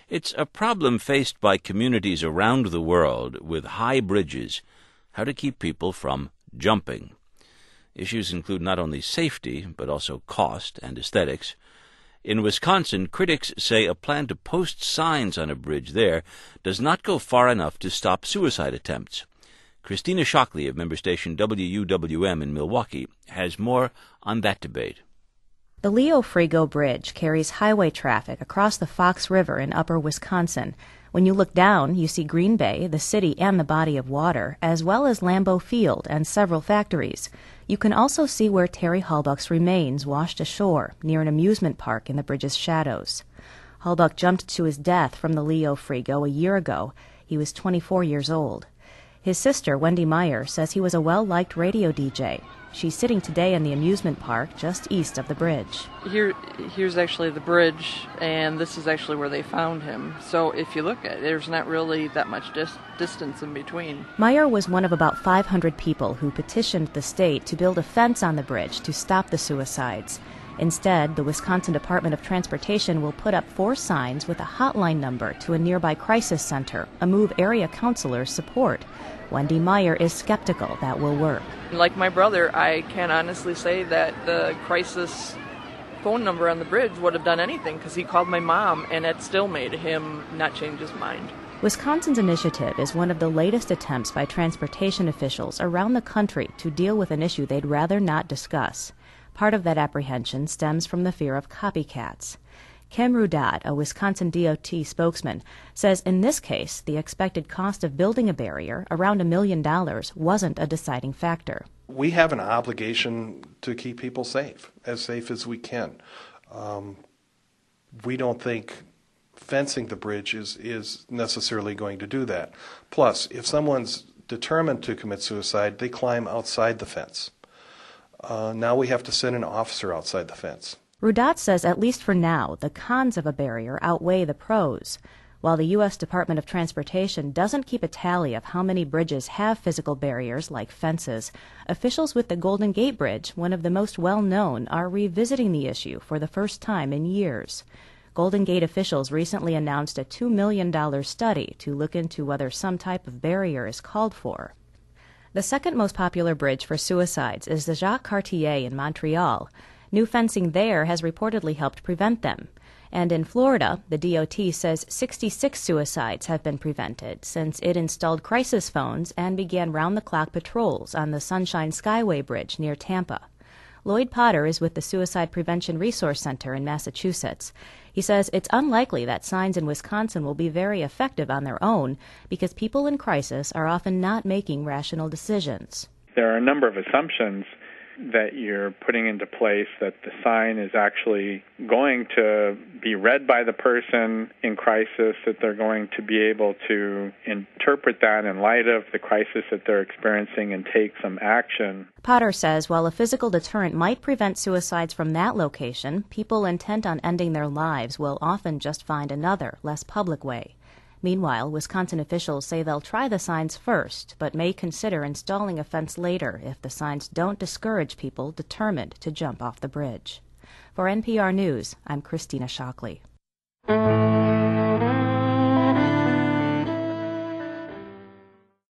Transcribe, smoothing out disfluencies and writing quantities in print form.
It's a problem faced by communities around the world with high bridges, how to keep people from jumping. Issues include not only safety, but also cost and aesthetics. In Wisconsin, critics say a plan to post signs on a bridge there does not go far enough to stop suicide attempts. Christina Shockley of member station WUWM in Milwaukee has more on that debate. The Leo Frigo Bridge carries highway traffic across the Fox River in upper Wisconsin. When you look down, you see Green Bay, the city and the body of water, as well as Lambeau Field and several factories. You can also see where Terry Halbuck's remains washed ashore near an amusement park in the bridge's shadows. Halbuck jumped to his death from the Leo Frigo a year ago. He was 24 years old. His sister, Wendy Meyer, says he was a well-liked radio DJ. She's sitting today in the amusement park just east of the bridge. Here's actually the bridge, and this is actually where they found him. So if you look at it, there's not really that much distance in between. Meyer was one of about 500 people who petitioned the state to build a fence on the bridge to stop the suicides. Instead, the Wisconsin Department of Transportation will put up 4 signs with a hotline number to a nearby crisis center, a move area counselors support. Wendy Meyer is skeptical that will work. Like my brother, I can honestly say that the crisis phone number on the bridge would have done anything because he called my mom, and it still made him not change his mind. Wisconsin's initiative is one of the latest attempts by transportation officials around the country to deal with an issue they'd rather not discuss. Part of that apprehension stems from the fear of copycats. Kim Rudat, a Wisconsin DOT spokesman, says in this case the expected cost of building a barrier, around $1 million, wasn't a deciding factor. We have an obligation to keep people safe as we can. We don't think fencing the bridge is necessarily going to do that. Plus, if someone's determined to commit suicide, they climb outside the fence. Now we have to send an officer outside the fence. Rudat says at least for now, the cons of a barrier outweigh the pros. While the U.S. Department of Transportation doesn't keep a tally of how many bridges have physical barriers like fences, officials with the Golden Gate Bridge, one of the most well-known, are revisiting the issue for the first time in years. Golden Gate officials recently announced a $2 million study to look into whether some type of barrier is called for. The second most popular bridge for suicides is the Jacques Cartier in Montreal. New fencing there has reportedly helped prevent them. And in Florida, the DOT says 66 suicides have been prevented since it installed crisis phones and began round-the-clock patrols on the Sunshine Skyway Bridge near Tampa. Lloyd Potter is with the Suicide Prevention Resource Center in Massachusetts. He says it's unlikely that signs in Wisconsin will be very effective on their own because people in crisis are often not making rational decisions. There are a number of assumptions that you're putting into place that the sign is actually going to be read by the person in crisis, that they're going to be able to interpret that in light of the crisis that they're experiencing and take some action. Potter says while a physical deterrent might prevent suicides from that location, people intent on ending their lives will often just find another, less public way. Meanwhile, Wisconsin officials say they'll try the signs first, but may consider installing a fence later if the signs don't discourage people determined to jump off the bridge. For NPR News, I'm Christina Shockley.